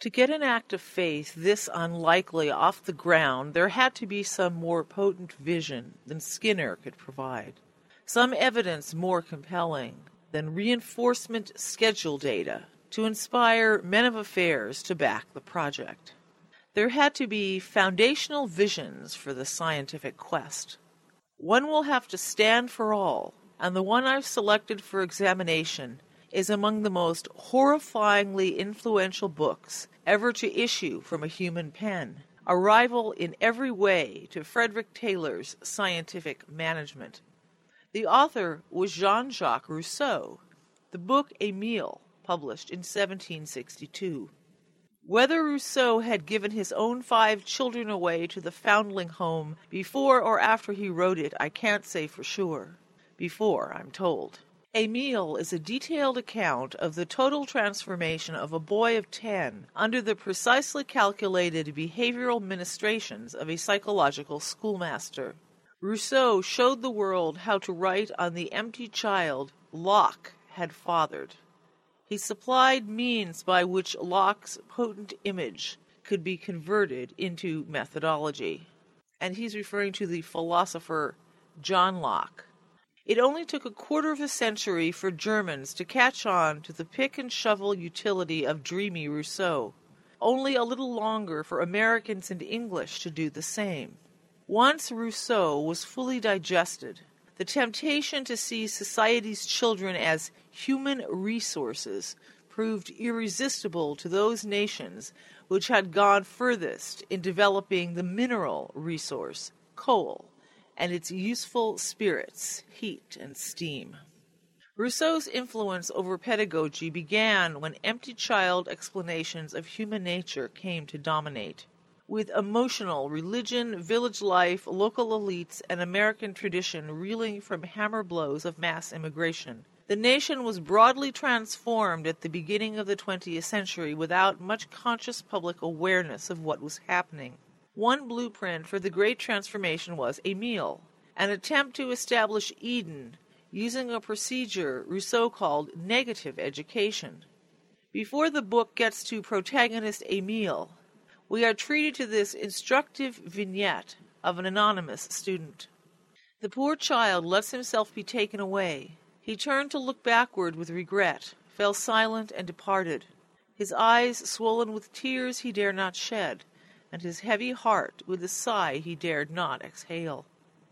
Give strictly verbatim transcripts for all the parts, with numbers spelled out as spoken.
To get an act of faith this unlikely off the ground, there had to be some more potent vision than Skinner could provide, some evidence more compelling than reinforcement schedule data to inspire men of affairs to back the project. There had to be foundational visions for the scientific quest. One will have to stand for all, and the one I've selected for examination is among the most horrifyingly influential books ever to issue from a human pen, a rival in every way to Frederick Taylor's Scientific Management. The author was Jean-Jacques Rousseau, the book Émile, published in seventeen sixty-two. Whether Rousseau had given his own five children away to the foundling home before or after he wrote it, I can't say for sure. Before, I'm told. Émile is a detailed account of the total transformation of a boy of ten under the precisely calculated behavioral ministrations of a psychological schoolmaster. Rousseau showed the world how to write on the empty child Locke had fathered. He supplied means by which Locke's potent image could be converted into methodology. And he's referring to the philosopher John Locke. It only took a quarter of a century for Germans to catch on to the pick-and-shovel utility of dreamy Rousseau, only a little longer for Americans and English to do the same. Once Rousseau was fully digested, the temptation to see society's children as human resources proved irresistible to those nations which had gone furthest in developing the mineral resource, coal, and its useful spirits, heat and steam. Rousseau's influence over pedagogy began when empty child explanations of human nature came to dominate. With emotional, religion, village life, local elites, and American tradition reeling from hammer blows of mass immigration, the nation was broadly transformed at the beginning of the twentieth century without much conscious public awareness of what was happening. One blueprint for the great transformation was Émile, an attempt to establish Eden using a procedure Rousseau called negative education. Before the book gets to protagonist Émile, we are treated to this instructive vignette of an anonymous student. The poor child lets himself be taken away. He turned to look backward with regret, fell silent, and departed, his eyes swollen with tears he dare not shed, and his heavy heart with a sigh he dared not exhale.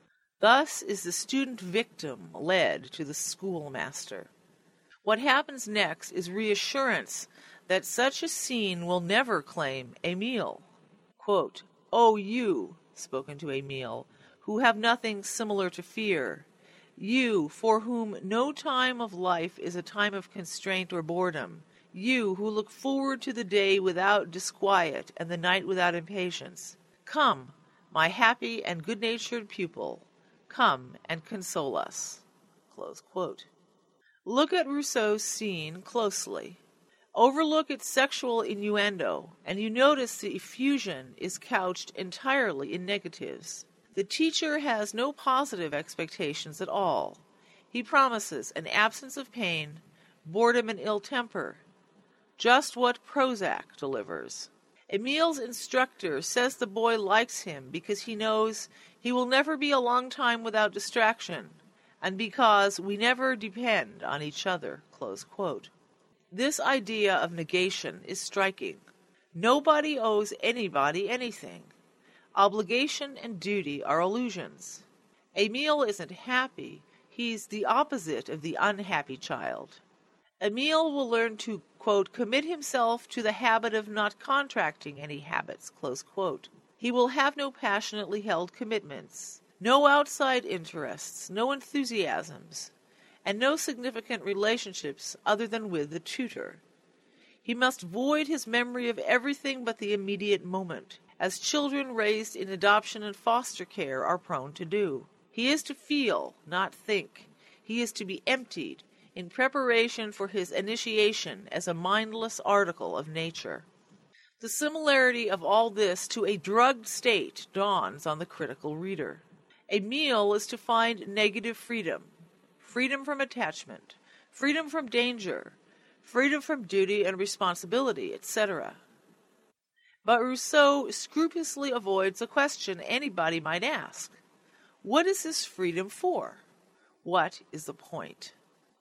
Thus is the student victim led to the schoolmaster. What happens next is reassurance that such a scene will never claim Émile. Quote, "O you," spoken to Émile, "who have nothing similar to fear, you for whom no time of life is a time of constraint or boredom, you who look forward to the day without disquiet and the night without impatience, come, my happy and good-natured pupil, come and console us." Close quote. Look at Rousseau's scene closely. Overlook its sexual innuendo, and you notice the effusion is couched entirely in negatives. The teacher has no positive expectations at all. He promises an absence of pain, boredom and ill temper, just what Prozac delivers. Émile's instructor says the boy likes him because he knows he will never be a long time without distraction, and because we never depend on each other. Close quote. This idea of negation is striking. Nobody owes anybody anything. Obligation and duty are illusions. Émile isn't happy. He's the opposite of the unhappy child. Émile will learn to, quote, commit himself to the habit of not contracting any habits, close quote. He will have no passionately held commitments, no outside interests, no enthusiasms, and no significant relationships other than with the tutor. He must void his memory of everything but the immediate moment, as children raised in adoption and foster care are prone to do. He is to feel, not think. He is to be emptied in preparation for his initiation as a mindless article of nature. The similarity of all this to a drugged state dawns on the critical reader. Émile is to find negative freedom, freedom from attachment, freedom from danger, freedom from duty and responsibility, et cetera. But Rousseau scrupulously avoids a question anybody might ask. What is this freedom for? What is the point?